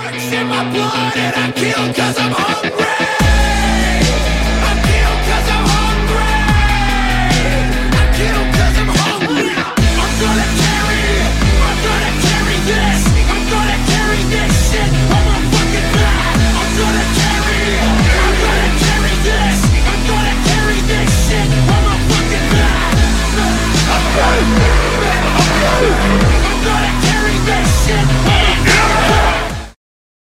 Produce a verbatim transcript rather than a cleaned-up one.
in my blood and I kill cause I'm hungry.